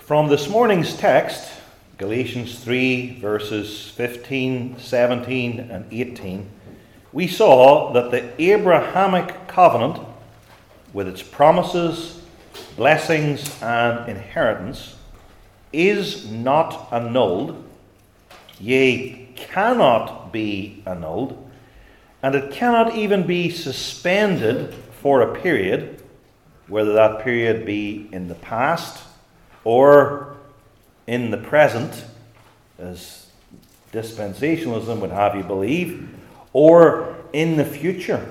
From this morning's text, Galatians 3, verses 15, 17, and 18, we saw that the Abrahamic covenant, with its promises, blessings, and inheritance, is not annulled, yea, cannot be annulled, and it cannot even be suspended for a period, whether that period be in the past or in the present, as dispensationalism would have you believe, or in the future.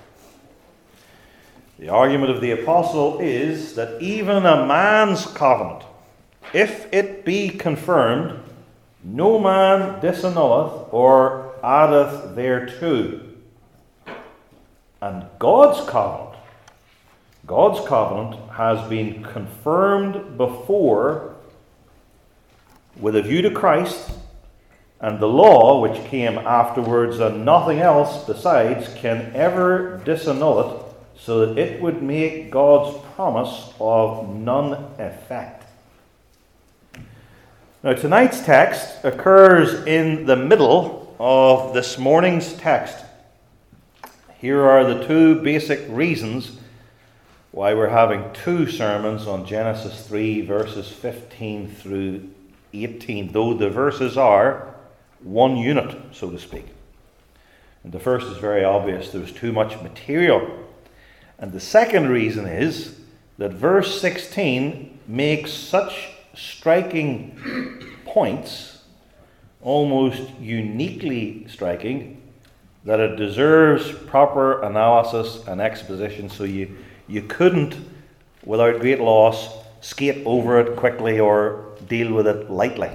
The argument of the apostle is that even a man's covenant, if it be confirmed, no man disannulleth or addeth thereto. And God's covenant has been confirmed before with a view to Christ, and the law which came afterwards and nothing else besides can ever disannul it, so that it would make God's promise of none effect. Now, tonight's text occurs in the middle of this morning's text. Here are the two basic reasons why we're having two sermons on Genesis 3, verses 15 through 18, though the verses are one unit, so to speak. And the first is very obvious: there's too much material. And the second reason is that verse 16 makes such striking points, almost uniquely striking, that it deserves proper analysis and exposition, so you couldn't, without great loss, skate over it quickly or deal with it lightly.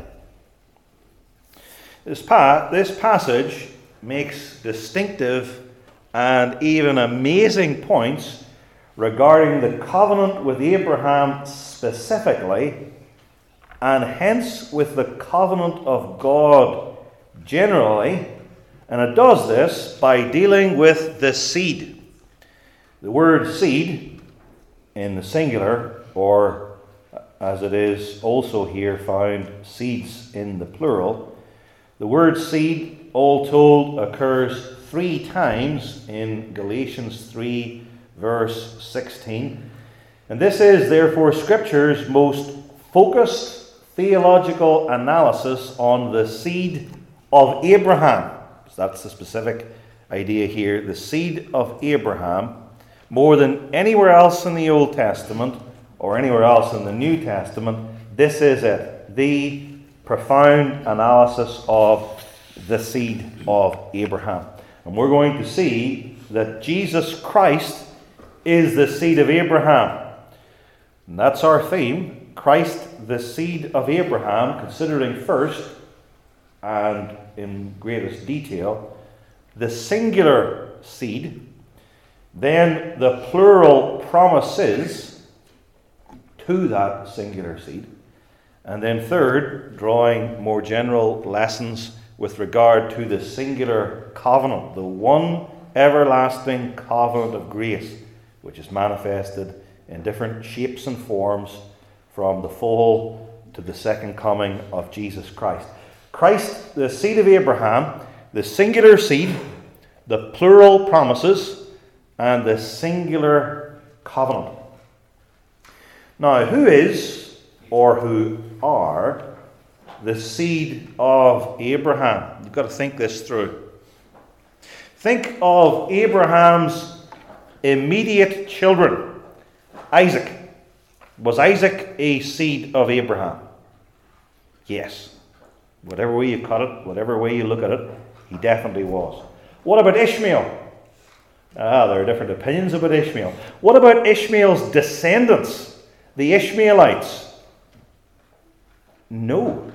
This passage makes distinctive and even amazing points regarding the covenant with Abraham specifically, and hence with the covenant of God generally. And it does this by dealing with the seed. The word seed in the singular, or as it is also here found, seeds in the plural. The word seed, all told, occurs 3 times in Galatians 3, verse 16. And this is, therefore, Scripture's most focused theological analysis on the seed of Abraham. So that's the specific idea here. The seed of Abraham, more than anywhere else in the Old Testament or anywhere else in the New Testament, this is it. The profound analysis of the seed of Abraham. And we're going to see that Jesus Christ is the seed of Abraham. And that's our theme. Christ, the seed of Abraham, considering first, and in greatest detail, the singular seed, then the plural promises to that singular seed, and then third, drawing more general lessons with regard to the singular covenant, the one everlasting covenant of grace, which is manifested in different shapes and forms from the fall to the second coming of Jesus Christ. Christ, the seed of Abraham, the singular seed, the plural promises, and the singular covenant. Now, who is, or who are, the seed of Abraham? You've got to think this through. Think of Abraham's immediate children. Isaac. Was Isaac a seed of Abraham? Yes. Whatever way you cut it, whatever way you look at it, he definitely was. What about Ishmael? There are different opinions about Ishmael. What about Ishmael's descendants, the Ishmaelites? No.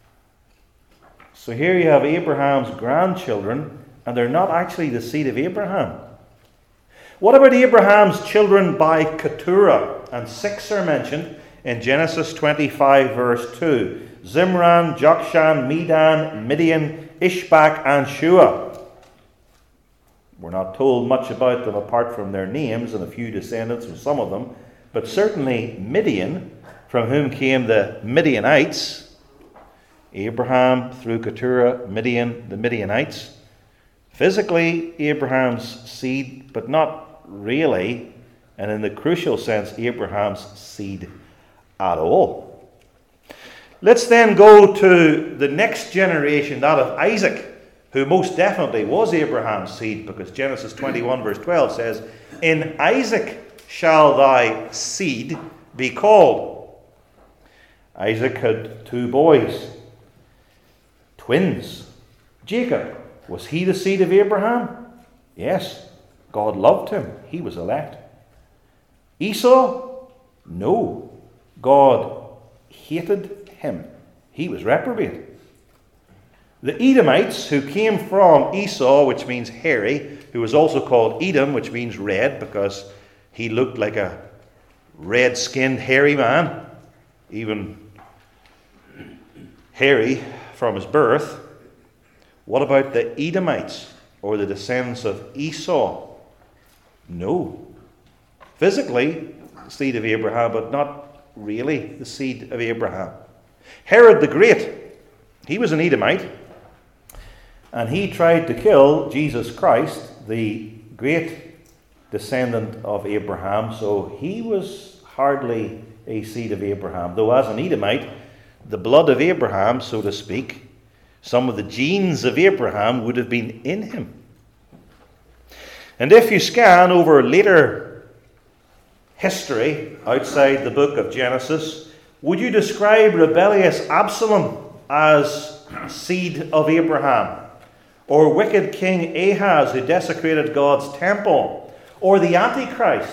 So here you have Abraham's grandchildren, and they're not actually the seed of Abraham. What about Abraham's children by Keturah? And 6 are mentioned in Genesis 25, verse 2. Zimran, Jokshan, Medan, Midian, Ishbak, and Shua. We're not told much about them apart from their names and a few descendants of some of them, but certainly Midian from whom came the Midianites. Abraham through Keturah, Midian, the Midianites. Physically, Abraham's seed, but not really, and in the crucial sense, Abraham's seed at all. Let's then go to the next generation, that of Isaac, who most definitely was Abraham's seed, because Genesis 21 verse 12 says, "In Isaac shall thy seed be called." Isaac had 2 boys, twins. Jacob, was he the seed of Abraham? Yes. God loved him. He was elect. Esau? No. God hated him. He was reprobate. The Edomites, who came from Esau, which means hairy, who was also called Edom, which means red, because he looked like a red-skinned, hairy man, even hairy from his birth. What about the Edomites, or the descendants of Esau? No. Physically, the seed of Abraham, but not really the seed of Abraham. Herod the Great, he was an Edomite, and he tried to kill Jesus Christ, the great descendant of Abraham, so he was hardly a seed of Abraham, though as an Edomite, the blood of Abraham, so to speak, some of the genes of Abraham would have been in him. And if you scan over later history outside the book of Genesis, would you describe rebellious Absalom as seed of Abraham? Or wicked King Ahaz, who desecrated God's temple? Or the Antichrist?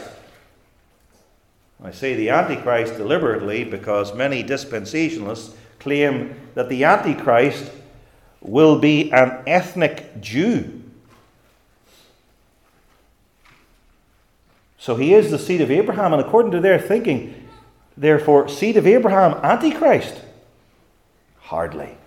I say the Antichrist deliberately because many dispensationalists claim that the Antichrist will be an ethnic Jew. So he is the seed of Abraham, and according to their thinking, therefore, seed of Abraham, Antichrist? Hardly.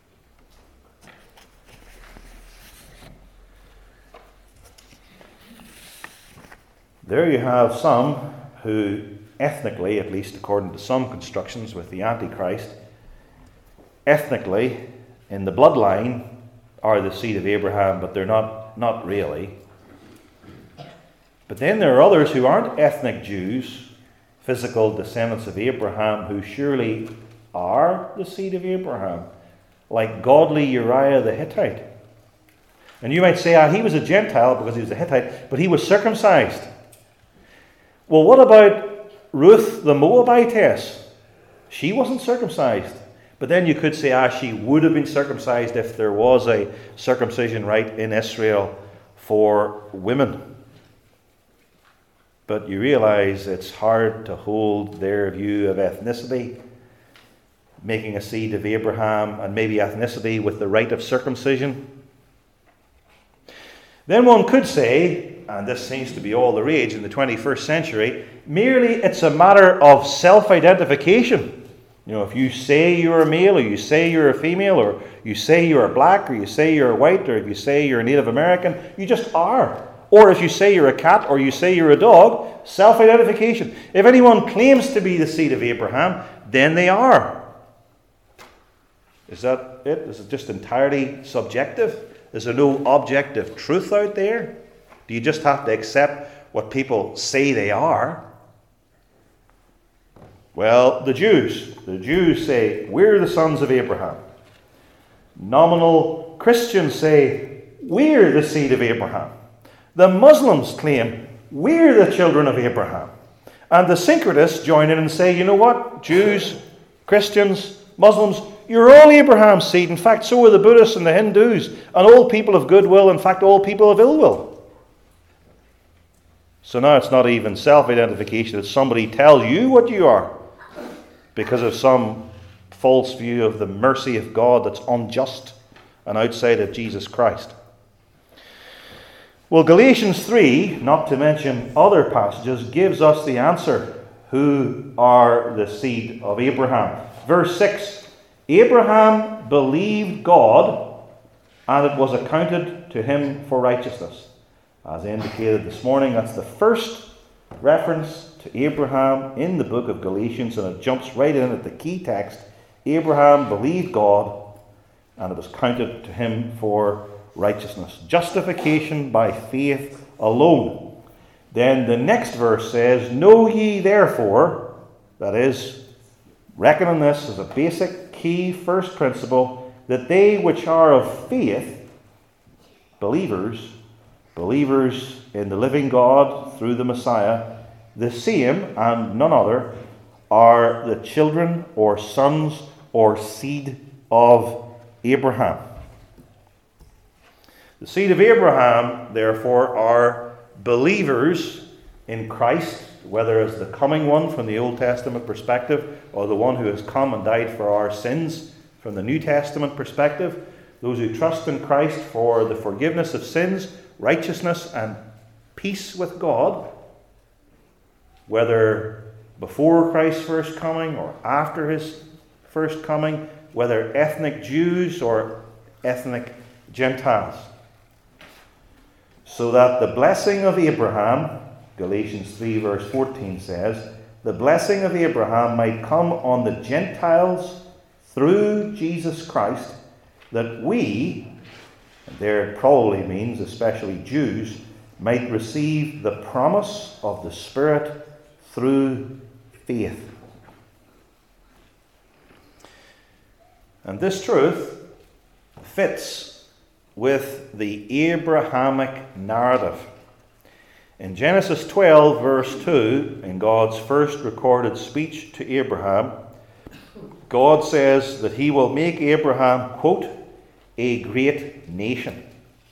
There you have some who, ethnically, at least according to some constructions with the Antichrist, ethnically, in the bloodline, are the seed of Abraham, but they're not really. But then there are others who aren't ethnic Jews, physical descendants of Abraham, who surely are the seed of Abraham, like godly Uriah the Hittite. And you might say, he was a Gentile because he was a Hittite, but he was circumcised. Well, what about Ruth the Moabitess? She wasn't circumcised. But then you could say, she would have been circumcised if there was a circumcision rite in Israel for women. But you realize it's hard to hold their view of ethnicity, making a seed of Abraham, and maybe ethnicity with the rite of circumcision. Then one could say, and this seems to be all the rage in the 21st century, merely it's a matter of self-identification. You know, if you say you're a male, or you say you're a female, or you say you're black, or you say you're white, or if you say you're a Native American, you just are. Or if you say you're a cat, or you say you're a dog, self-identification. If anyone claims to be the seed of Abraham, then they are. Is that it? Is it just entirely subjective? Is there no objective truth out there? Do you just have to accept what people say they are? Well, the Jews say, we're the sons of Abraham. Nominal Christians say, we're the seed of Abraham. The Muslims claim, we're the children of Abraham. And the syncretists join in and say, you know what? Jews, Christians, Muslims, you're all Abraham's seed. In fact, so are the Buddhists and the Hindus, and all people of goodwill, in fact, all people of ill will. So now it's not even self-identification, it's somebody tells you what you are because of some false view of the mercy of God that's unjust and outside of Jesus Christ. Well, Galatians 3, not to mention other passages, gives us the answer. Who are the seed of Abraham? Verse 6, Abraham believed God, and it was accounted to him for righteousness. As indicated this morning, that's the first reference to Abraham in the book of Galatians, and it jumps right in at the key text. Abraham believed God, and it was counted to him for righteousness. Justification by faith alone. Then the next verse says, know ye therefore, that is, reckon on this as a basic key first principle, that they which are of faith, believers in the living God through the Messiah, the same and none other, are the children or sons or seed of Abraham. The seed of Abraham, therefore, are believers in Christ, whether as the coming one from the Old Testament perspective or the one who has come and died for our sins from the New Testament perspective. Those who trust in Christ for the forgiveness of sins, righteousness, and peace with God, whether before Christ's first coming or after his first coming, whether ethnic Jews or ethnic Gentiles. So that the blessing of Abraham, Galatians 3 verse 14 says, the blessing of Abraham might come on the Gentiles through Jesus Christ, that we, and there it probably means especially Jews, might receive the promise of the Spirit through faith. And this truth fits with the Abrahamic narrative. In Genesis 12, verse 2, in God's first recorded speech to Abraham, God says that he will make Abraham, quote, a great nation.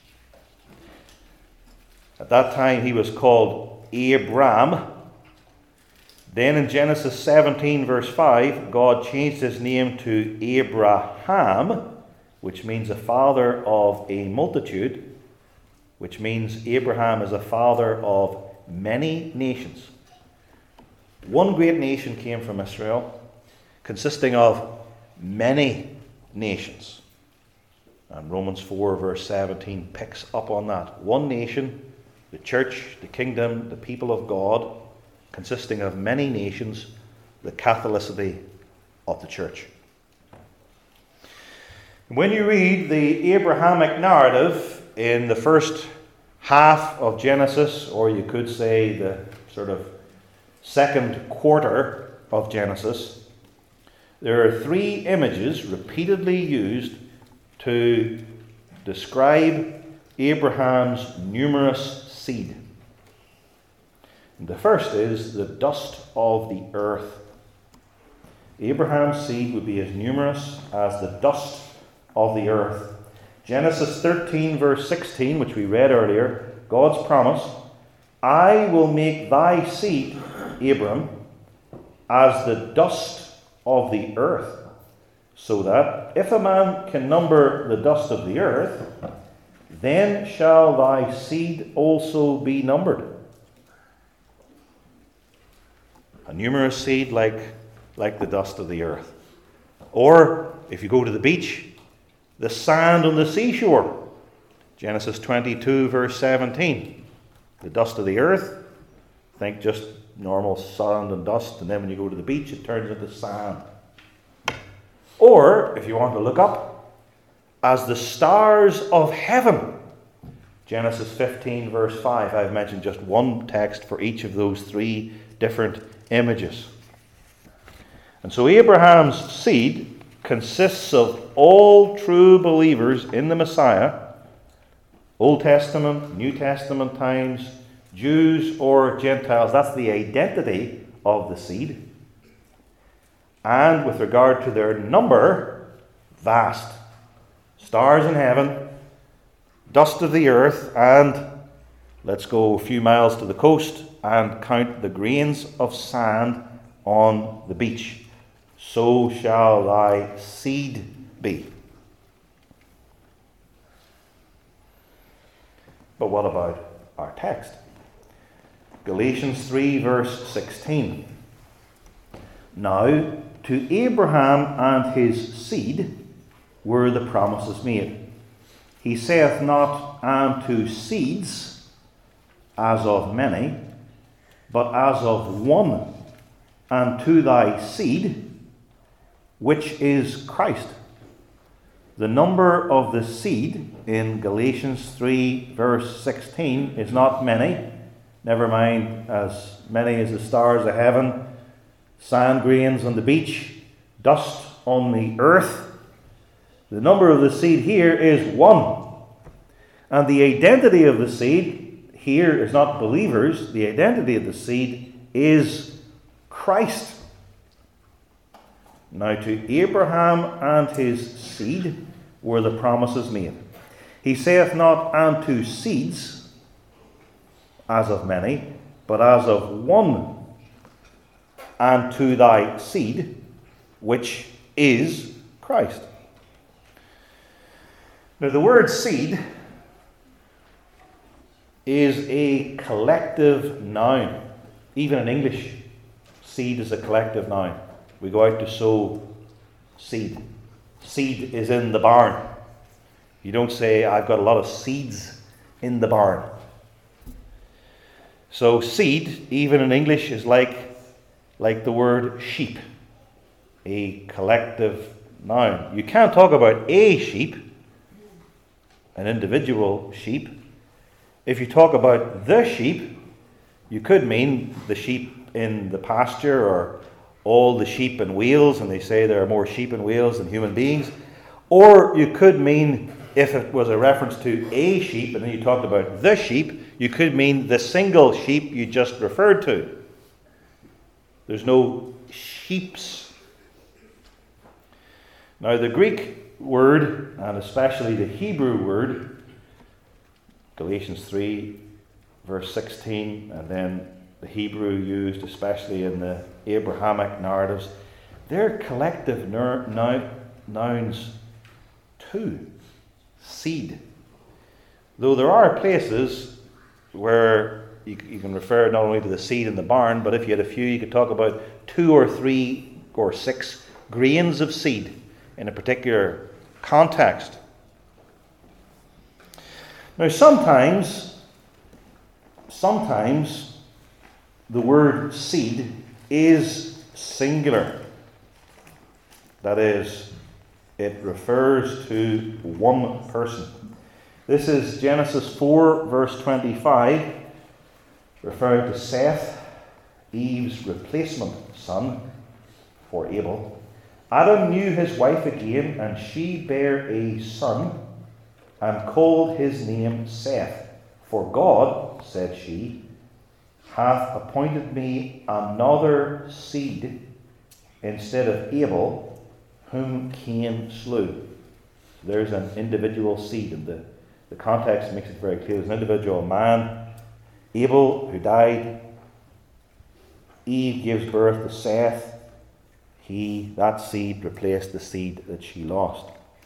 At that time he was called Abram. Then in Genesis 17, verse 5, God changed his name to Abraham, which means a father of a multitude, which means Abraham is a father of many nations. One great nation came from Israel, consisting of many nations. And Romans 4, verse 17 picks up on that. One nation, the church, the kingdom, the people of God, consisting of many nations, the Catholicity of the church. When you read the Abrahamic narrative in the first half of Genesis, or you could say the sort of second quarter of Genesis, there are three images repeatedly used to describe Abraham's numerous seed. And the first is the dust of the earth. Abraham's seed would be as numerous as the dust of the earth. Genesis 13, verse 16, which we read earlier, God's promise, I will make thy seed, Abram, as the dust of the earth, so that if a man can number the dust of the earth, then shall thy seed also be numbered. A numerous seed like the dust of the earth. Or, if you go to the beach, the sand on the seashore. Genesis 22, verse 17. The dust of the earth, think just normal sand and dust, and then when you go to the beach, it turns into sand. Or, if you want to look up, as the stars of heaven. Genesis 15, verse 5. I've mentioned just one text for each of those three different images. And so Abraham's seed consists of all true believers in the Messiah, Old Testament, New Testament times, Jews or Gentiles. That's the identity of the seed. And with regard to their number, vast. Stars in heaven, dust of the earth, and let's go a few miles to the coast and count the grains of sand on the beach. So shall thy seed be. But what about our text? Galatians 3, verse 16. Now, to Abraham and his seed were the promises made. He saith not, and to seeds, as of many, but as of one, and to thy seed, which is Christ. The number of the seed in Galatians 3 verse 16 is not many, never mind as many as the stars of heaven, sand grains on the beach, dust on the earth. The number of the seed here is one. And the identity of the seed here is not believers. The identity of the seed is Christ. Now to Abraham and his seed were the promises made. He saith not, and to seeds, as of many, but as of one, and to thy seed, which is Christ. Now the word seed is a collective noun. Even in English, seed is a collective noun. We go out to sow seed. Seed is in the barn. You don't say, I've got a lot of seeds in the barn. So seed, even in English, is like the word sheep. A collective noun. You can't talk about a sheep, an individual sheep. If you talk about the sheep, you could mean the sheep in the pasture or all the sheep in Wales, and they say there are more sheep in Wales than human beings. Or you could mean, if it was a reference to a sheep, and then you talked about the sheep, you could mean the single sheep you just referred to. There's no sheeps. Now the Greek word, and especially the Hebrew word, Galatians 3 verse 16, and then the Hebrew used especially in the Abrahamic narratives, they're collective nouns too. Seed. Though there are places where you can refer not only to the seed in the barn, but if you had a few, you could talk about 2 or 3 or 6 grains of seed in a particular context. Now sometimes the word seed is singular. That is, it refers to one person. This is Genesis 4 verse 25, referring to Seth, Eve's replacement son for Abel. Adam knew his wife again, and she bare a son, and called his name Seth. For God, said she, hath appointed me another seed instead of Abel, whom Cain slew. There's an individual seed, and the context makes it very clear. There's an individual man, Abel, who died. Eve gives birth to Seth. That seed replaced the seed that she lost.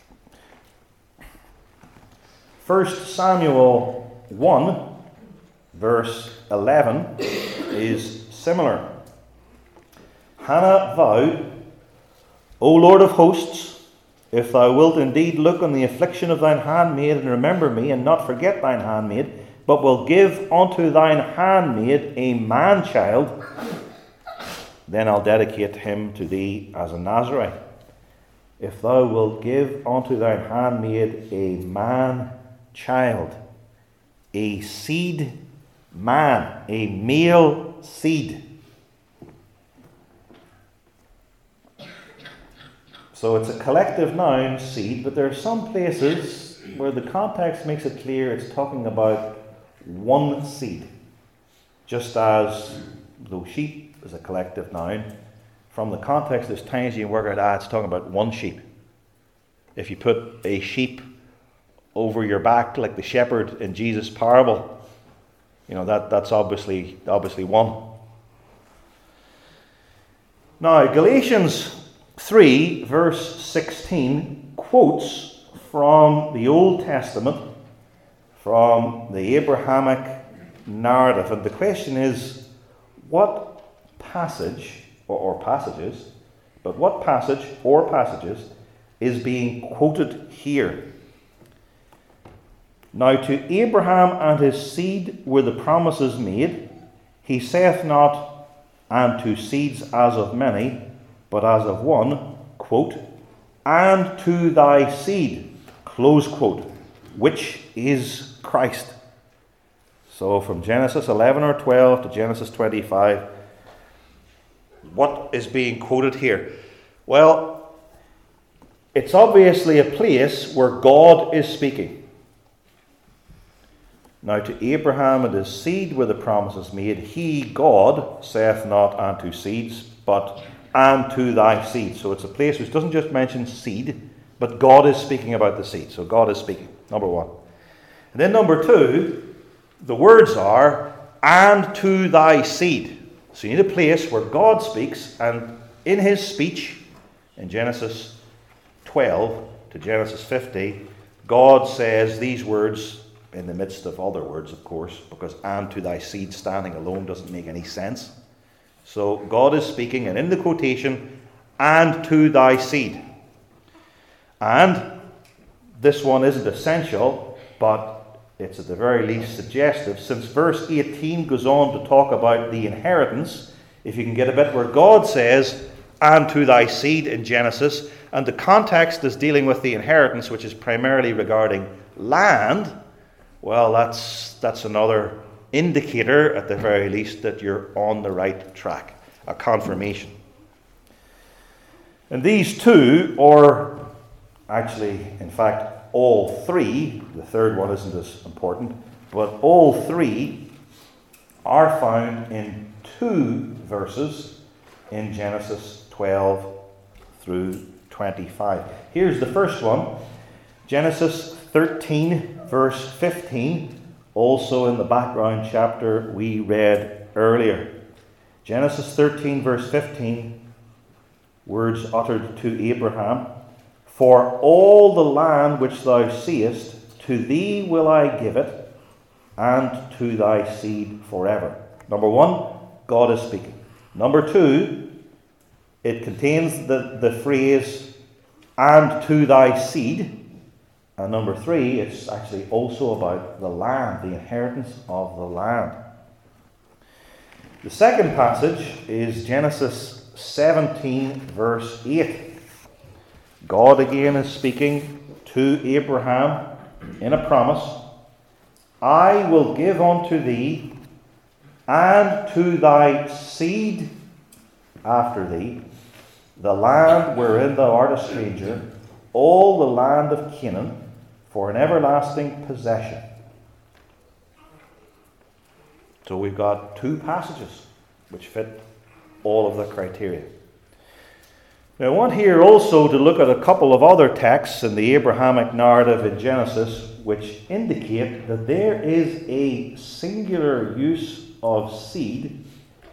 1 Samuel 1 verse 11 is similar. Hannah vowed, O Lord of hosts, if thou wilt indeed look on the affliction of thine handmaid, and remember me, and not forget thine handmaid, but will give unto thine handmaid a man-child, then I'll dedicate him to thee as a Nazarite. If thou wilt give unto thine handmaid a man-child, a seed man, a male seed. So it's a collective noun, seed, but there are some places where the context makes it clear it's talking about one seed. Just as though sheep is a collective noun, from the context there's times you can work out, it's talking about one sheep. If you put a sheep over your back like the shepherd in Jesus' parable, that's obviously one. Now, Galatians 3 verse 16 quotes from the Old Testament, from the Abrahamic narrative, and the question is, what passage or passages or passages is being quoted here? Now to Abraham and his seed were the promises made. He saith not, and to seeds as of many, but as of one, quote, and to thy seed, close quote, which is Christ. So from Genesis 11 or 12 to Genesis 25, what is being quoted here? Well, it's obviously a place where God is speaking. Now to Abraham and his seed were the promises made. He, God, saith not unto seeds, but and to thy seed. So it's a place which doesn't just mention seed, but God is speaking about the seed. So God is speaking, number one. And then number two, the words are, and to thy seed. So you need a place where God speaks, and in his speech, in Genesis 12 to Genesis 50, God says these words in the midst of other words, of course, because and to thy seed standing alone doesn't make any sense. So God is speaking, and in the quotation, and to thy seed. And this one isn't essential, but it's at the very least suggestive, since verse 18 goes on to talk about the inheritance. If you can get a bit where God says, and to thy seed in Genesis, and the context is dealing with the inheritance, which is primarily regarding land, well, that's another indicator, at the very least, that you're on the right track, a confirmation. And these two, or actually, in fact, all three, the third one isn't as important, but all three are found in two verses in Genesis 12 through 25. Here's the first one, Genesis 13, verse 15, also in the background chapter we read earlier. Genesis 13, verse 15, words uttered to Abraham, for all the land which thou seest, to thee will I give it, and to thy seed forever. Number one, God is speaking. Number two, it contains the phrase, and to thy seed. And number three, it's actually also about the land, the inheritance of the land. The second passage is Genesis 17, verse 8. God again is speaking to Abraham in a promise. I will give unto thee and to thy seed after thee the land wherein thou art a stranger, all the land of Canaan, for an everlasting possession. So we've got two passages which fit all of the criteria. Now I want here also to look at a couple of other texts in the Abrahamic narrative in Genesis which indicate that there is a singular use of seed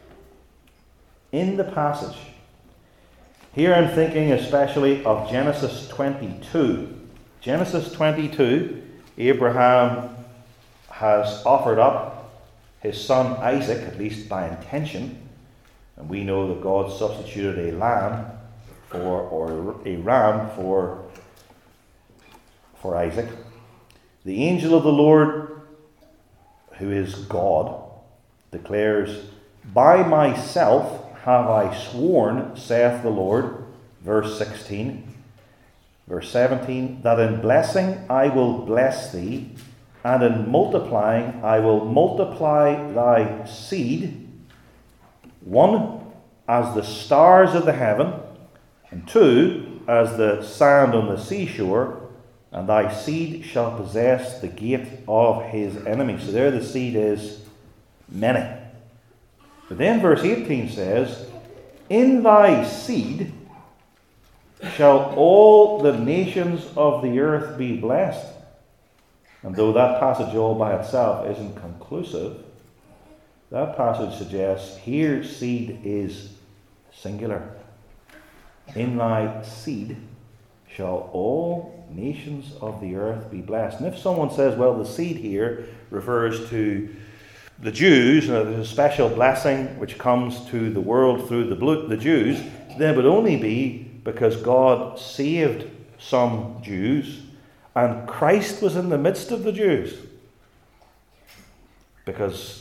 in the passage. Here I'm thinking especially of Genesis 22. Genesis 22, Abraham has offered up his son Isaac, at least by intention, and we know that God substituted a lamb or a ram for Isaac. The angel of the Lord, who is God, declares, by myself have I sworn, saith the Lord, verse 16. Verse 17, that in blessing I will bless thee, and in multiplying I will multiply thy seed, one, as the stars of the heaven, and two, as the sand on the seashore, and thy seed shall possess the gate of his enemies. So there the seed is many. But then verse 18 says, in thy seed shall all the nations of the earth be blessed. And though that passage all by itself isn't conclusive, that passage suggests here seed is singular. In thy seed shall all nations of the earth be blessed. And if someone says, well, the seed here refers to the Jews, and there's a special blessing which comes to the world through the Jews, then it would only be because God saved some Jews, and Christ was in the midst of the Jews. Because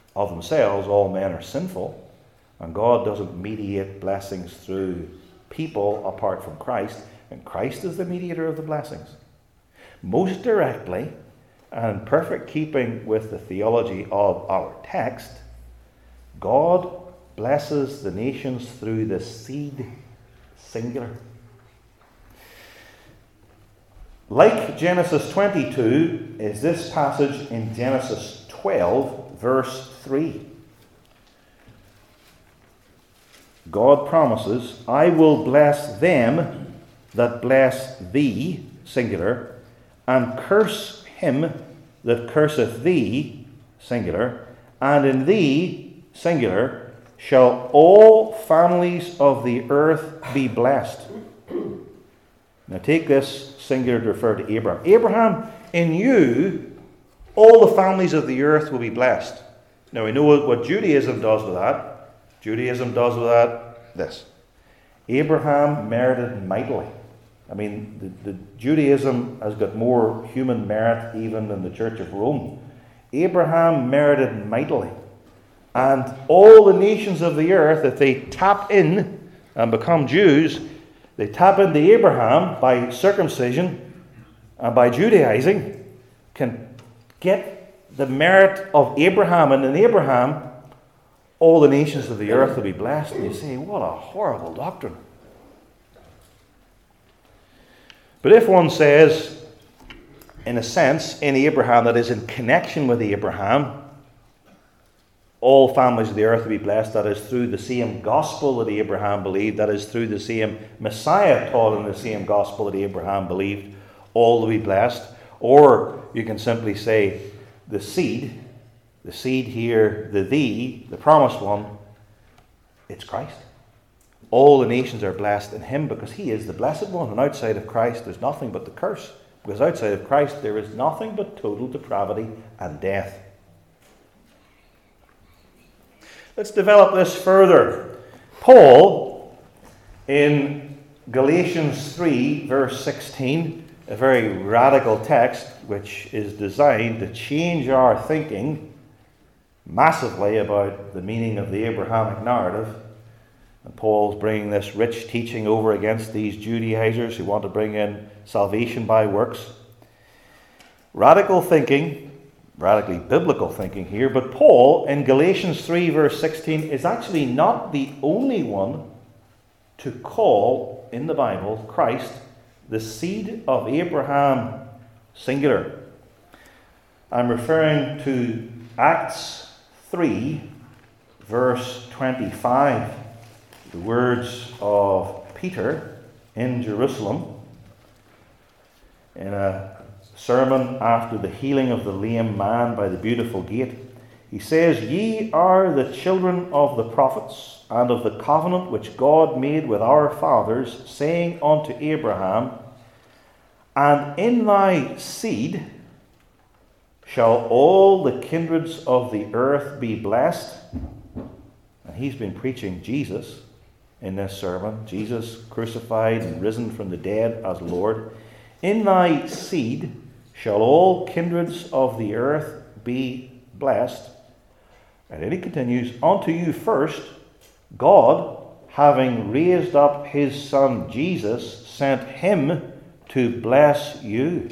Of themselves, all men are sinful, and God doesn't mediate blessings through people apart from Christ, and Christ is the mediator of the blessings. Most directly, and in perfect keeping with the theology of our text, God blesses the nations through the seed, singular. Like Genesis 22 is this passage in Genesis 12, verse 3. God promises, I will bless them that bless thee, singular, and curse him that curseth thee, singular, and in thee, singular, shall all families of the earth be blessed. Now take this singular to refer to Abraham. Abraham, in you, all the families of the earth will be blessed. Now we know what Judaism does with that. Judaism does with that this. Abraham merited mightily. I mean, the Judaism has got more human merit even than the Church of Rome. Abraham merited mightily. And all the nations of the earth, if they tap in and become Jews, they tap into Abraham by circumcision and by Judaizing, can get the merit of Abraham. And in Abraham, all the nations of the earth will be blessed. And you say, what a horrible doctrine. But if one says, in a sense, in Abraham, that is in connection with Abraham, all families of the earth will be blessed, that is through the same gospel that Abraham believed, that is through the same Messiah taught in the same gospel that Abraham believed, all will be blessed. Or you can simply say, the seed here, the promised one, it's Christ. All the nations are blessed in him because he is the blessed one. And outside of Christ, there's nothing but the curse. Because outside of Christ, there is nothing but total depravity and death. Let's develop this further. Paul, in Galatians 3, verse 16, a very radical text which is designed to change our thinking massively about the meaning of the Abrahamic narrative. And Paul's bringing this rich teaching over against these Judaizers who want to bring in salvation by works. Radical thinking, radically biblical thinking here, but Paul in Galatians 3 verse 16 is actually not the only one to call in the Bible Christ the seed of Abraham, singular. I'm referring to Acts 3 verse 25. The words of Peter in Jerusalem in a sermon after the healing of the lame man by the beautiful gate. He says, Ye are the children of the prophets, and of the covenant which God made with our fathers, saying unto Abraham, And in thy seed shall all the kindreds of the earth be blessed. And he's been preaching Jesus in this sermon, Jesus crucified and risen from the dead as Lord. In thy seed shall all kindreds of the earth be blessed. And then he continues, Unto you first, God, having raised up his Son Jesus, sent him to bless you.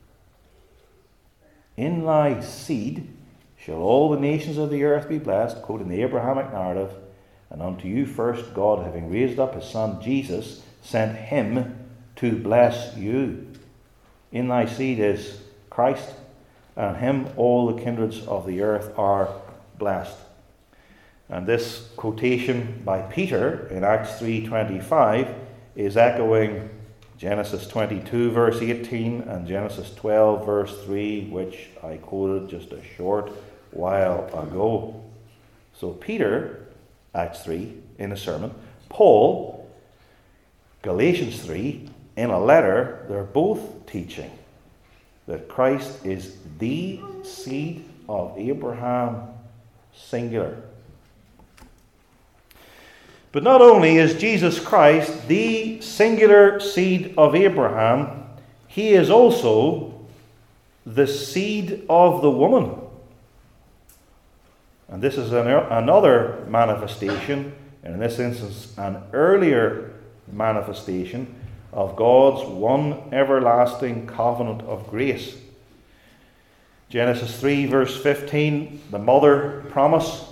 In thy seed shall all the nations of the earth be blessed, quoting the Abrahamic narrative. And unto you first, God, having raised up his Son Jesus, sent him to bless you. In thy seed is Christ, and him all the kindreds of the earth are blessed. And this quotation by Peter in Acts 3:25 is echoing Genesis 22 verse 18 and Genesis 12 verse 3, which I quoted just a short while ago. So Peter, Acts 3, in a sermon, Paul, Galatians 3, in a letter, they're both teaching that Christ is the seed of Abraham, singular. But not only is Jesus Christ the singular seed of Abraham, he is also the seed of the woman. And this is another manifestation, and in this instance an earlier manifestation of God's one everlasting covenant of grace. Genesis 3 verse 15, the mother promise.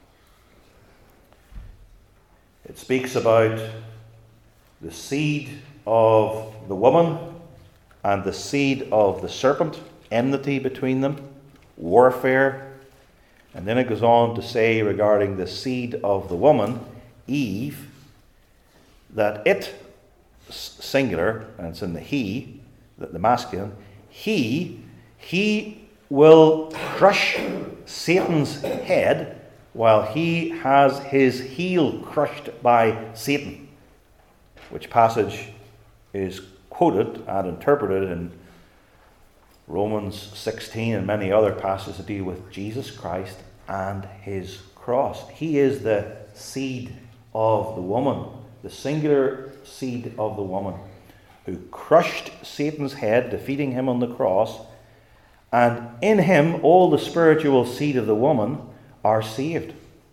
It speaks about the seed of the woman and the seed of the serpent, enmity between them, warfare. And then it goes on to say regarding the seed of the woman, Eve, that it, singular, and it's in the he, the masculine, he will crush Satan's head while he has his heel crushed by Satan. Which passage is quoted and interpreted in Romans 16 and many other passages that deal with Jesus Christ and his cross. He is the seed of the woman, the singular seed of the woman, who crushed Satan's head, defeating him on the cross, and in him all the spiritual seed of the woman are saved.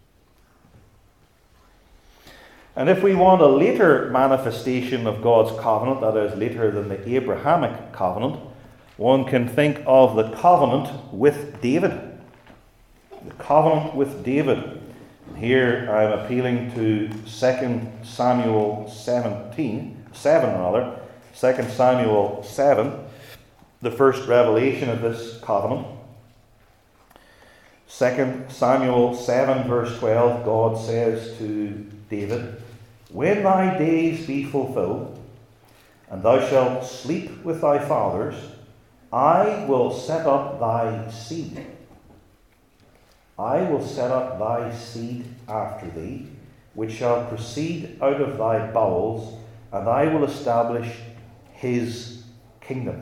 And if we want a later manifestation of God's covenant, that is later than the Abrahamic covenant, one can think of the covenant with David. The covenant with David. Here I'm appealing to 2 Samuel 7, 2 Samuel 7, the first revelation of this covenant. 2 Samuel 7 verse 12, God says to David, "When thy days be fulfilled, and thou shalt sleep with thy fathers, I will set up thy seed. I will set up thy seed after thee, which shall proceed out of thy bowels, and I will establish his kingdom.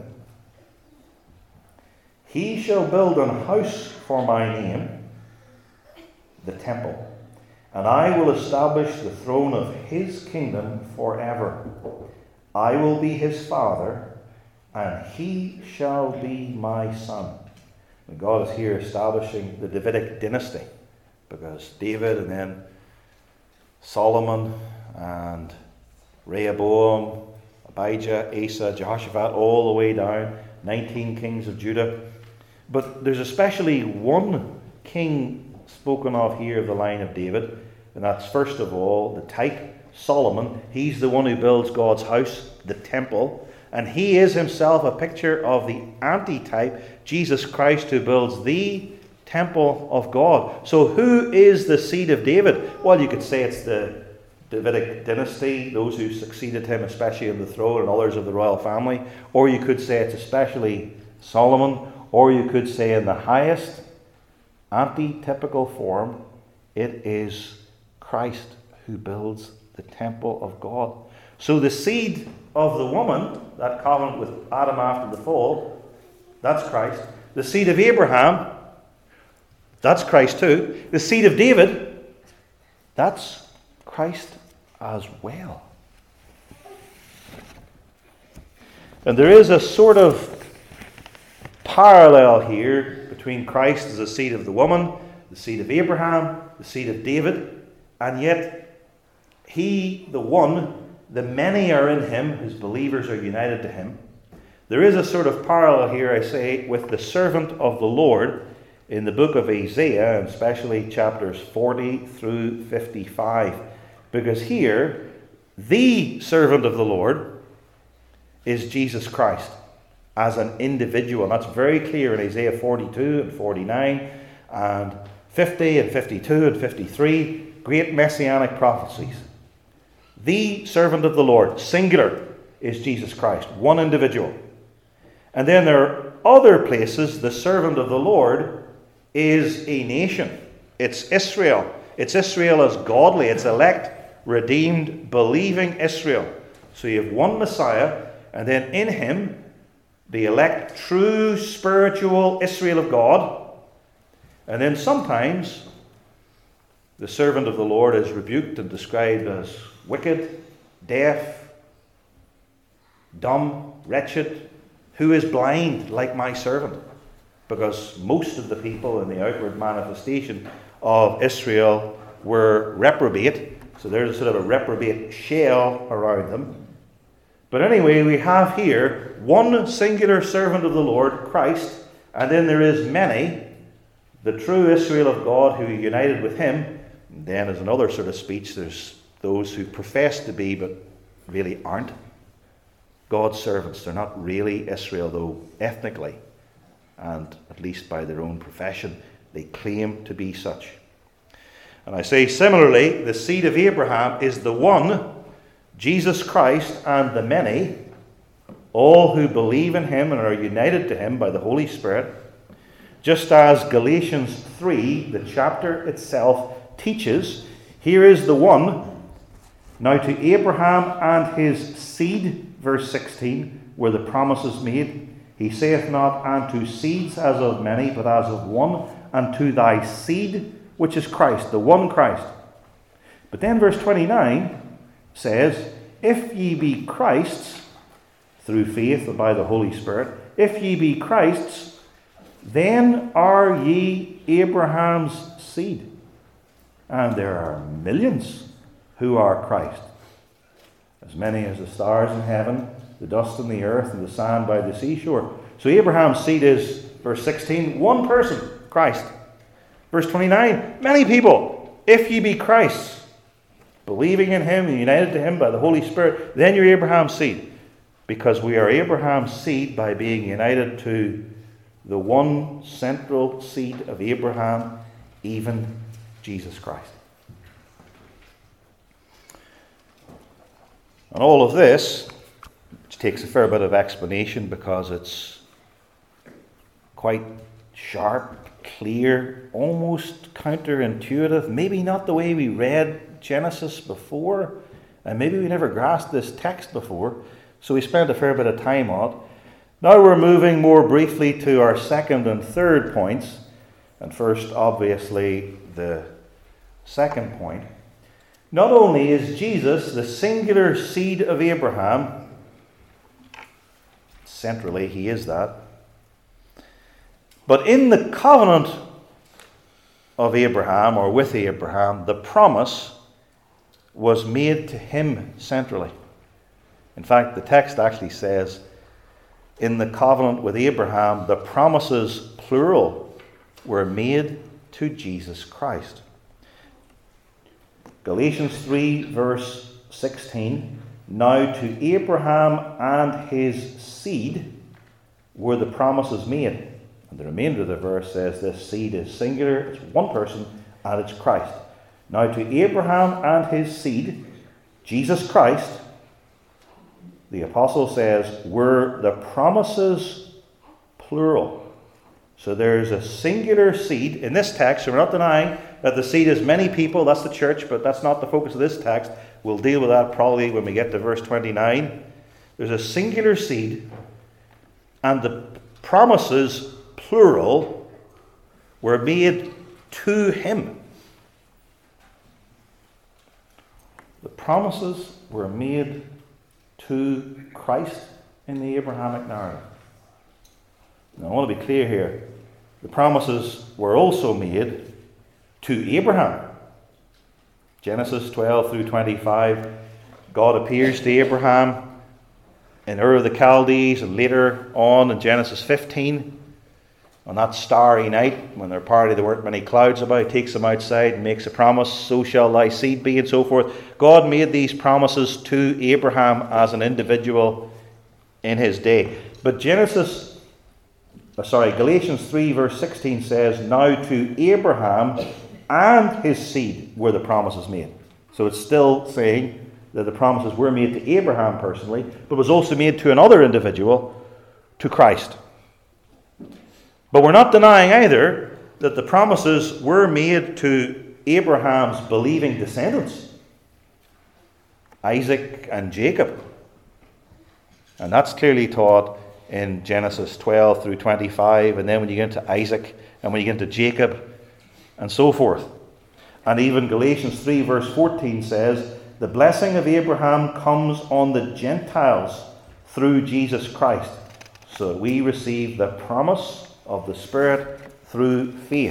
He shall build an house for my name, the temple, and I will establish the throne of his kingdom forever. I will be his father, and he shall be my son." And God is here establishing the Davidic dynasty, because David and then Solomon and Rehoboam, Abijah, Asa, Jehoshaphat, all the way down, 19 kings of Judah. But there's especially one king spoken of here of the line of David, and that's first of all the type, Solomon. He's the one who builds God's house, the temple, and he is himself a picture of the antitype, Jesus Christ, who builds the temple of God. So who is the seed of David? Well, you could say it's the Davidic dynasty, those who succeeded him, especially in the throne, and others of the royal family. Or you could say it's especially Solomon. Or you could say in the highest antitypical form, it is Christ who builds the temple of God. So the seed of the woman, that covenant with Adam after the fall, that's Christ. The seed of Abraham, that's Christ too. The seed of David, that's Christ as well. And there is a sort of parallel here between Christ as the seed of the woman, the seed of Abraham, the seed of David, and yet he, the one, the many are in him, his believers are united to him. There is a sort of parallel here, I say, with the servant of the Lord in the book of Isaiah, and especially chapters 40 through 55. Because here, the servant of the Lord is Jesus Christ as an individual. And that's very clear in Isaiah 42 and 49 and 50 and 52 and 53, great messianic prophecies. The servant of the Lord, singular, is Jesus Christ, one individual. And then there are other places the servant of the Lord is a nation. It's Israel. It's Israel as godly. It's elect, redeemed, believing Israel. So you have one Messiah, and then in him, the elect, true spiritual Israel of God. And then sometimes the servant of the Lord is rebuked and described as wicked, deaf, dumb, wretched, who is blind like my servant. Because most of the people in the outward manifestation of Israel were reprobate. So there's a sort of a reprobate shell around them. But anyway, we have here one singular servant of the Lord, Christ, and then there is many, the true Israel of God who are united with him. And then as another sort of speech, there's those who profess to be but really aren't God's servants. They're not really Israel, though ethnically, and at least by their own profession, they claim to be such. And I say similarly, the seed of Abraham is the one, Jesus Christ, and the many, all who believe in him and are united to him by the Holy Spirit, just as Galatians 3, the chapter itself, teaches. Here is the one. Now to Abraham and his seed, verse 16, were the promises made. He saith not, and to seeds as of many, but as of one, and to thy seed, which is Christ, the one Christ. But then verse 29 says, if ye be Christ's, through faith and by the Holy Spirit, if ye be Christ's, then are ye Abraham's seed. And there are millions who are Christ. As many as the stars in heaven, the dust on the earth, and the sand by the seashore. So Abraham's seed is, verse 16, one person, Christ. Verse 29, many people, if ye be Christ's, believing in him and united to him by the Holy Spirit, then you're Abraham's seed. Because we are Abraham's seed by being united to the one central seed of Abraham, even Jesus Christ. And all of this, which takes a fair bit of explanation because it's quite sharp, clear, almost counterintuitive, maybe not the way we read Genesis before, and maybe we never grasped this text before, so we spent a fair bit of time on it. Now we're moving more briefly to our second and third points, and first, obviously, the second point. Not only is Jesus the singular seed of Abraham, centrally he is that, but in the covenant of Abraham, or with Abraham, the promise was made to him centrally. In fact, the text actually says, in the covenant with Abraham, the promises, plural, were made to Jesus Christ. Galatians 3, verse 16, now to Abraham and his seed were the promises made. And the remainder of the verse says this seed is singular, it's one person, and it's Christ. Now to Abraham and his seed, Jesus Christ, the apostle says, were the promises plural. So there's a singular seed in this text. So we're not denying that the seed is many people, that's the church, but that's not the focus of this text. We'll deal with that probably when we get to verse 29. There's a singular seed, and the promises, plural, were made to him. The promises were made to Christ in the Abrahamic narrative. Now, I want to be clear here. The promises were also made to Abraham. Genesis 12 through 25, God appears to Abraham in Ur of the Chaldees, and later on in Genesis 15, on that starry night, when their party there weren't many clouds about, he takes them outside and makes a promise, so shall thy seed be, and so forth. God made these promises to Abraham as an individual in his day. But Galatians 3 verse 16 says, now to Abraham and his seed were the promises made. So it's still saying that the promises were made to Abraham personally, but was also made to another individual, to Christ. But we're not denying either that the promises were made to Abraham's believing descendants, Isaac and Jacob. And that's clearly taught in Genesis 12 through 25, and then when you get into Isaac, and when you get into Jacob, and so forth. And even Galatians 3 verse 14 says, the blessing of Abraham comes on the Gentiles through Jesus Christ, so that we receive the promise of the Spirit through faith.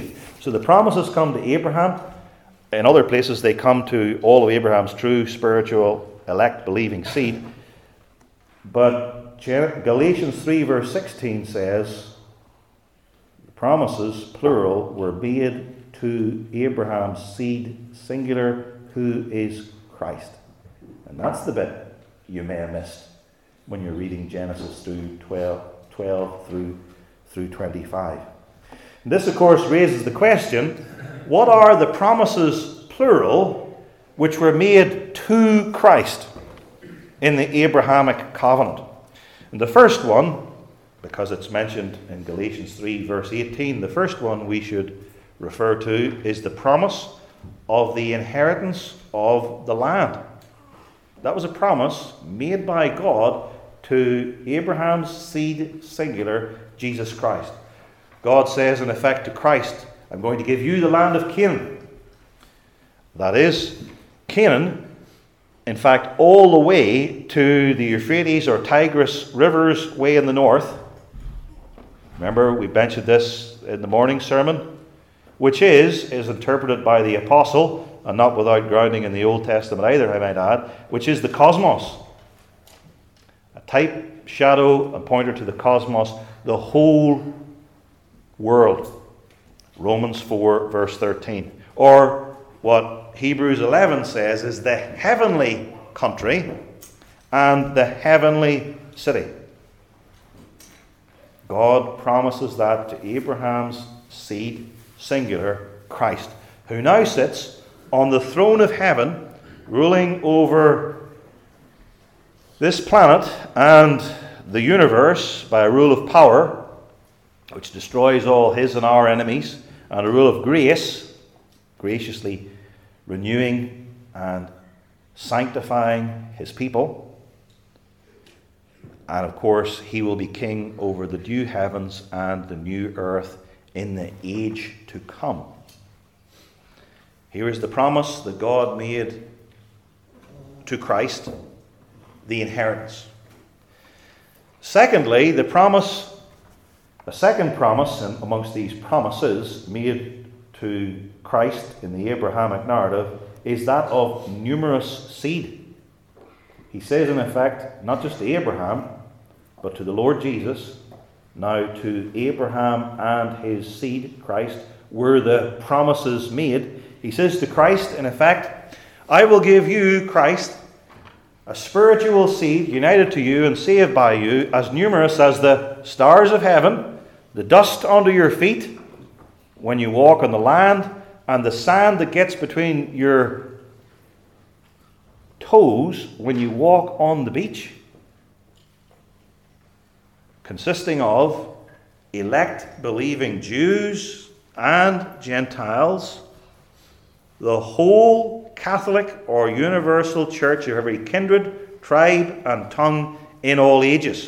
So the promises come to Abraham. In other places, they come to all of Abraham's true spiritual elect believing seed. But Galatians 3 verse 16 says, the promises, plural, were made to Abraham's seed, singular, who is Christ. And that's the bit you may have missed when you're reading Genesis through 12 through 25. And this, of course, raises the question, what are the promises, plural, which were made to Christ in the Abrahamic covenant? And the first one, because it's mentioned in Galatians 3 verse 18, the first one we should refer to is the promise of the inheritance of the land. That was a promise made by God to Abraham's seed, singular, Jesus Christ. God says in effect to Christ, I'm going to give you the land of Canaan. That is, Canaan, in fact, all the way to the Euphrates or Tigris rivers way in the north. Remember, we mentioned this in the morning sermon, which is interpreted by the apostle, and not without grounding in the Old Testament either, I might add, which is the cosmos. A type, shadow, and pointer to the cosmos, the whole world. Romans 4 verse 13. Or what Hebrews 11 says is the heavenly country and the heavenly city. God promises that to Abraham's seed, singular, Christ, who now sits on the throne of heaven, ruling over this planet and the universe by a rule of power, which destroys all his and our enemies, and a rule of grace, graciously renewing and sanctifying his people. And of course, he will be king over the new heavens and the new earth in the age to come. Here is the promise that God made to Christ, the inheritance. Secondly, the second promise amongst these promises made to Christ in the Abrahamic narrative is that of numerous seed. He says in effect, not just to Abraham, but to the Lord Jesus, now to Abraham and his seed, Christ, were the promises made. He says to Christ, in effect, I will give you, Christ, a spiritual seed united to you and saved by you, as numerous as the stars of heaven, the dust under your feet when you walk on the land, and the sand that gets between your toes when you walk on the beach, consisting of elect believing Jews and Gentiles, the whole Catholic or universal church of every kindred, tribe, and tongue in all ages.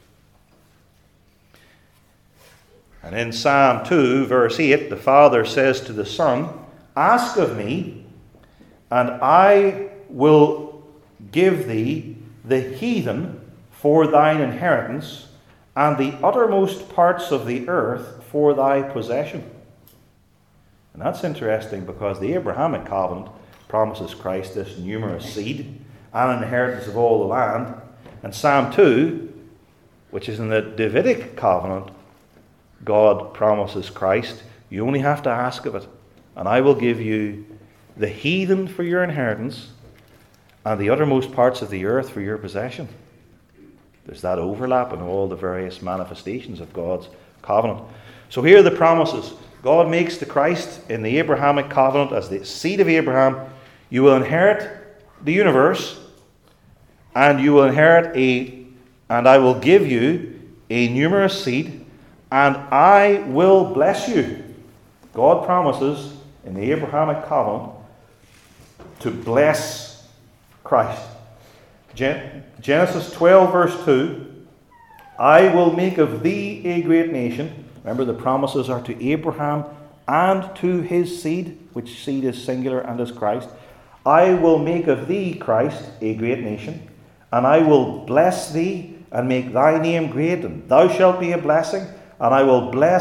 And in Psalm 2, verse 8, the Father says to the Son, ask of me, and I will give thee the heathen for thine inheritance, and the uttermost parts of the earth for thy possession. And that's interesting because the Abrahamic covenant promises Christ this numerous seed and inheritance of all the land. And Psalm 2, which is in the Davidic covenant, God promises Christ, you only have to ask of it, and I will give you the heathen for your inheritance and the uttermost parts of the earth for your possession. There's that overlap in all the various manifestations of God's covenant. So here are the promises God makes to Christ in the Abrahamic covenant as the seed of Abraham. You will inherit the universe, and you will inherit and I will give you a numerous seed, and I will bless you. God promises in the Abrahamic covenant to bless Christ. Genesis 12 verse 2, I will make of thee a great nation. Remember, the promises are to Abraham and to his seed, which seed is singular and is Christ. I will make of thee, Christ, a great nation, and I will bless thee and make thy name great, and thou shalt be a blessing, and I will bless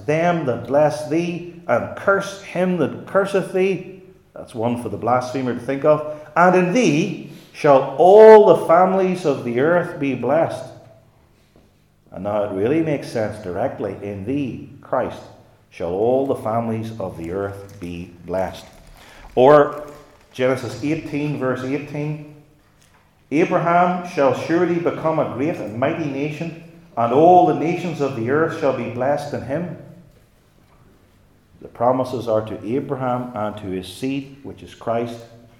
them that bless thee, and curse him that curseth thee. That's one for the blasphemer to think of. And in thee shall all the families of the earth be blessed. And now it really makes sense directly. In thee, Christ, shall all the families of the earth be blessed. Or Genesis 18, verse 18. Abraham shall surely become a great and mighty nation, and all the nations of the earth shall be blessed in him. The promises are to Abraham and to his seed, which is Christ.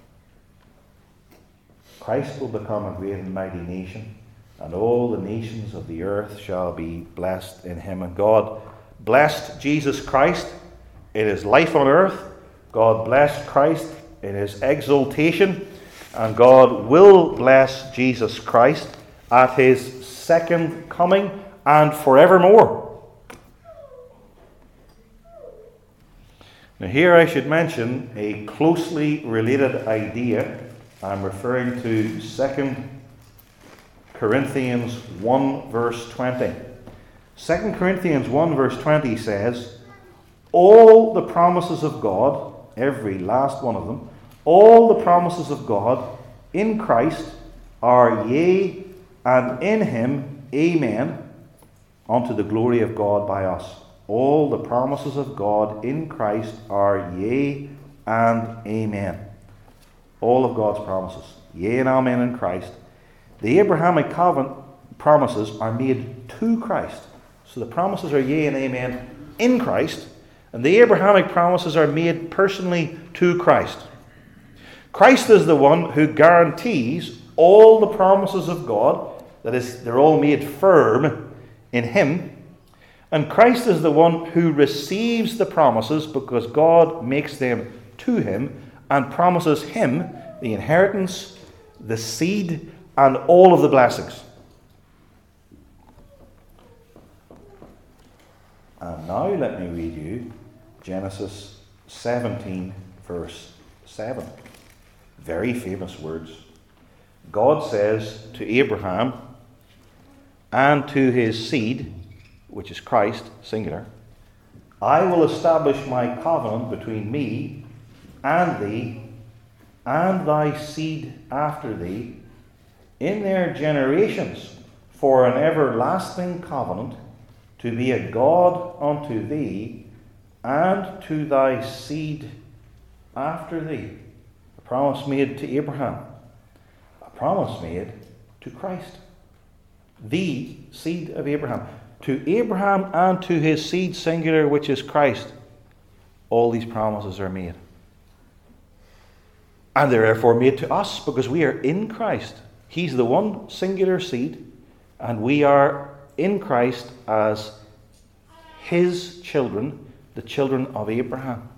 Christ will become a great and mighty nation, and all the nations of the earth shall be blessed in him. And God blessed Jesus Christ in his life on earth. God blessed Christ in his exaltation. And God will bless Jesus Christ at his second coming and forevermore. Now here I should mention a closely related idea. I'm referring to 2 Corinthians 1 verse 20. 2 Corinthians 1 verse 20 says, all the promises of God, every last one of them, all the promises of God in Christ are yea, and in him amen, unto the glory of God by us. All the promises of God in Christ are yea and amen. All of God's promises, yea and amen in Christ. The Abrahamic covenant promises are made to Christ. So the promises are yea and amen in Christ, and the Abrahamic promises are made personally to Christ. Christ is the one who guarantees all the promises of God. That is, they're all made firm in him. And Christ is the one who receives the promises because God makes them to him and promises him the inheritance, the seed, and all of the blessings. And now let me read you Genesis 17, verse 7. Very famous words. God says to Abraham and to his seed, which is Christ, singular, I will establish my covenant between me and thee and thy seed after thee in their generations for an everlasting covenant, to be a God unto thee and to thy seed after thee. A promise made to Abraham. A promise made to Christ. The seed of Abraham. To Abraham and to his seed, singular, which is Christ, all these promises are made. And they're therefore made to us because we are in Christ. He's the one singular seed, and we are in Christ as his children, the children of Abraham.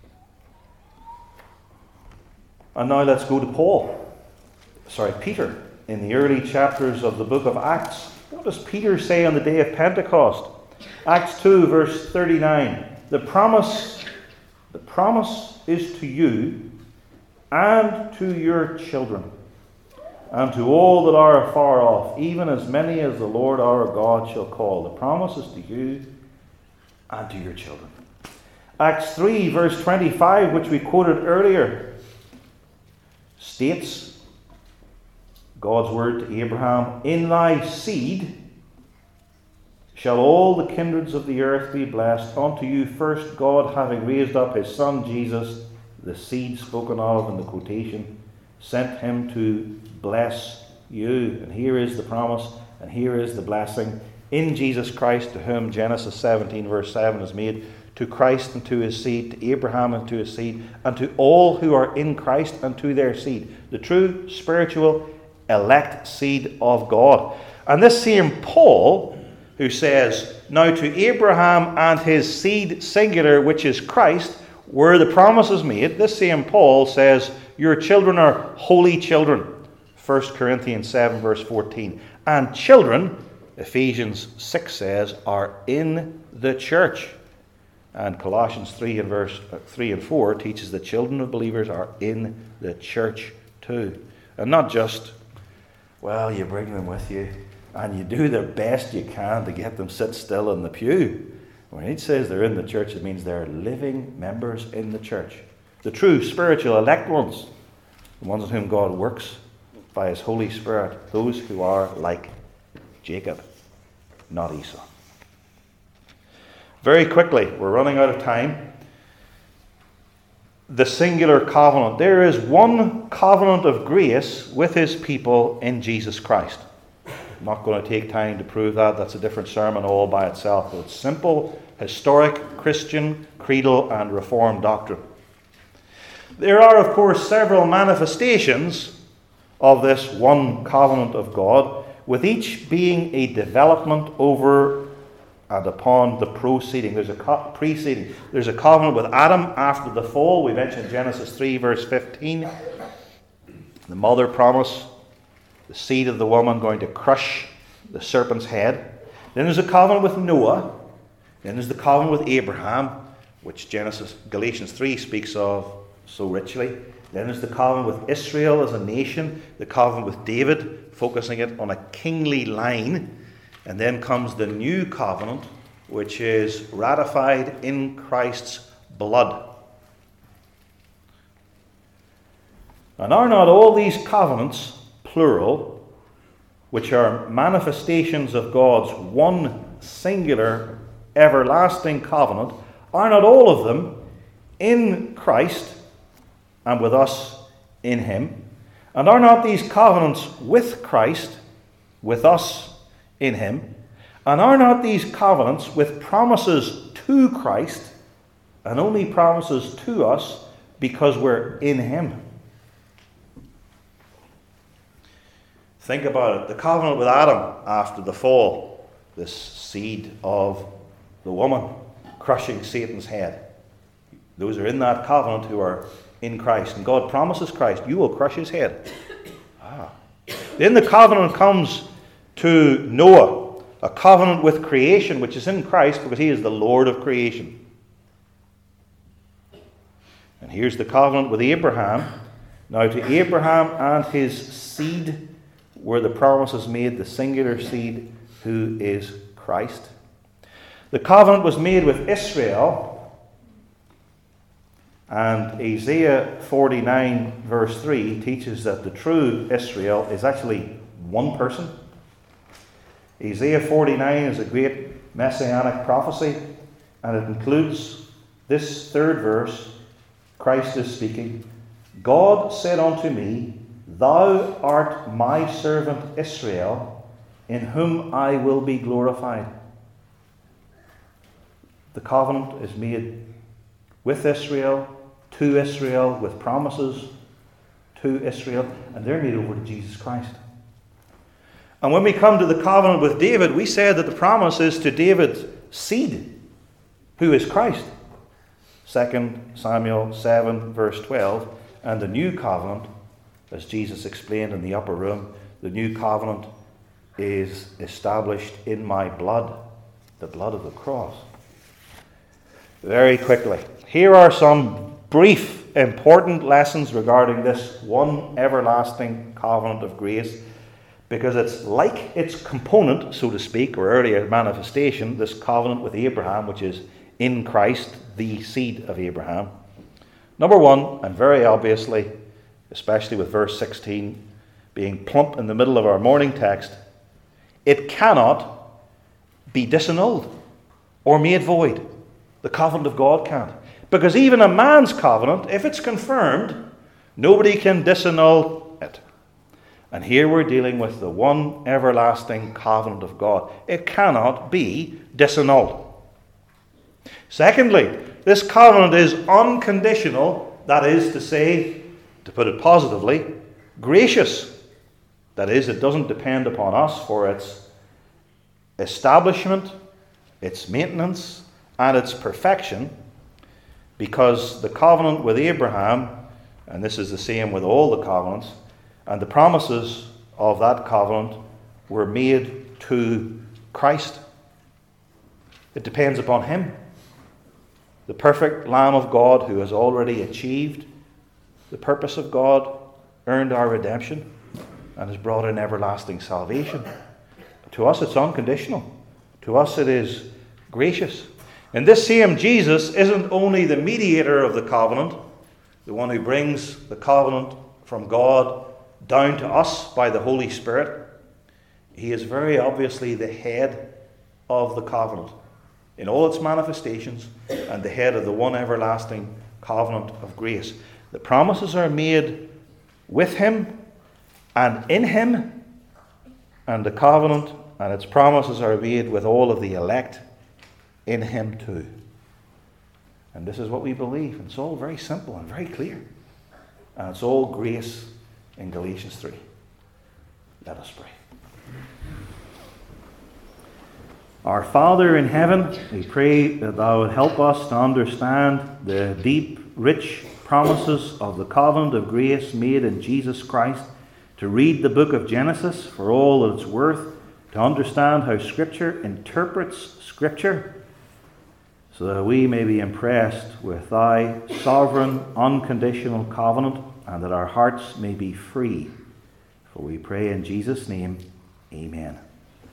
And now let's go to Peter, in the early chapters of the book of Acts. What does Peter say on the day of Pentecost? Acts 2, verse 39. The promise is to you and to your children, and to all that are afar off, even as many as the Lord our God shall call. The promise is to you and to your children. Acts 3, verse 25, which we quoted earlier, states God's word to Abraham, in thy seed shall all the kindreds of the earth be blessed. Unto you first God, having raised up his Son Jesus, the seed spoken of in the quotation, sent him to bless you. And here is the promise, and here is the blessing. In Jesus Christ, to whom Genesis 17 verse 7 is made, to Christ and to his seed, to Abraham and to his seed, and to all who are in Christ and to their seed. The true spiritual elect seed of God. And this same Paul, who says, now to Abraham and his seed, singular, which is Christ, were the promises made, this same Paul says, your children are holy children. 1 Corinthians 7 verse 14. And children, Ephesians 6 says, are in the church. And Colossians 3 and verse 3 and 4 teaches that children of believers are in the church too. And not just, well, you bring them with you and you do the best you can to get them sit still in the pew. When it says they're in the church, it means they're living members in the church. The true spiritual elect ones, the ones in whom God works by his Holy Spirit, those who are like Jacob, not Esau. Very quickly, we're running out of time. The singular covenant. There is one covenant of grace with his people in Jesus Christ. I'm not going to take time to prove that. That's a different sermon all by itself. It's simple, historic, Christian, creedal, and Reformed doctrine. There are, of course, several manifestations of this one covenant of God, with each being a development over and upon the proceeding. There's a preceding. There's a covenant with Adam after the fall. We mentioned Genesis 3, verse 15. The mother promise, the seed of the woman going to crush the serpent's head. Then there's a covenant with Noah. Then there's the covenant with Abraham, which Galatians 3 speaks of so richly. Then there's the covenant with Israel as a nation, the covenant with David, focusing it on a kingly line. And then comes the new covenant, which is ratified in Christ's blood. And are not all these covenants, plural, which are manifestations of God's one singular everlasting covenant, are not all of them in Christ and with us in him? And are not these covenants with Christ, with us in him? And are not these covenants with promises to Christ, and only promises to us because we're in him? Think about it. The covenant with Adam after the fall, this seed of the woman crushing Satan's head. Those are in that covenant who are in Christ. And God promises Christ, you will crush his head. Then the covenant comes to Noah, a covenant with creation, which is in Christ because he is the Lord of creation. And here's the covenant with Abraham. Now to Abraham and his seed were the promises made, the singular seed who is Christ. The covenant was made with Israel, and Isaiah 49 verse 3 teaches that the true Israel is actually one person. Isaiah 49 is a great messianic prophecy, and it includes this third verse. Christ is speaking. God said unto me, Thou art my servant Israel, in whom I will be glorified. The covenant is made with Israel, to Israel, with promises to Israel, and they're made over to Jesus Christ. And when we come to the covenant with David, we said that the promise is to David's seed, who is Christ. 2 Samuel 7 verse 12. And the new covenant, as Jesus explained in the upper room, the new covenant is established in my blood, the blood of the cross. Very quickly, here are some brief, important lessons regarding this one everlasting covenant of grace, because it's like its component, so to speak, or earlier manifestation, this covenant with Abraham, which is in Christ, the seed of Abraham. Number one, and very obviously, especially with verse 16 being plump in the middle of our morning text, it cannot be disannulled or made void. The covenant of God can't. Because even a man's covenant, if it's confirmed, nobody can disannul it. And here we're dealing with the one everlasting covenant of God. It cannot be disannulled. Secondly, this covenant is unconditional, that is to say, to put it positively, gracious. That is, it doesn't depend upon us for its establishment, its maintenance, and its perfection, because the covenant with Abraham, and this is the same with all the covenants, and the promises of that covenant were made to Christ. It depends upon him, the perfect Lamb of God who has already achieved the purpose of God, earned our redemption, and has brought in everlasting salvation. To us it's unconditional. To us it is gracious. And this same Jesus isn't only the mediator of the covenant, the one who brings the covenant from God down to us by the Holy Spirit. He is very obviously the head of the covenant in all its manifestations, and the head of the one everlasting covenant of grace. The promises are made with him and in him, and the covenant and its promises are made with all of the elect in him too. And this is what we believe. It's all very simple and very clear. And it's all grace in Galatians 3. Let us pray. Our Father in heaven, we pray that thou would help us to understand the deep, rich promises of the covenant of grace made in Jesus Christ, to read the book of Genesis for all that it's worth, to understand how Scripture interprets Scripture, so that we may be impressed with thy sovereign, unconditional covenant, and that our hearts may be free. For we pray in Jesus' name, amen.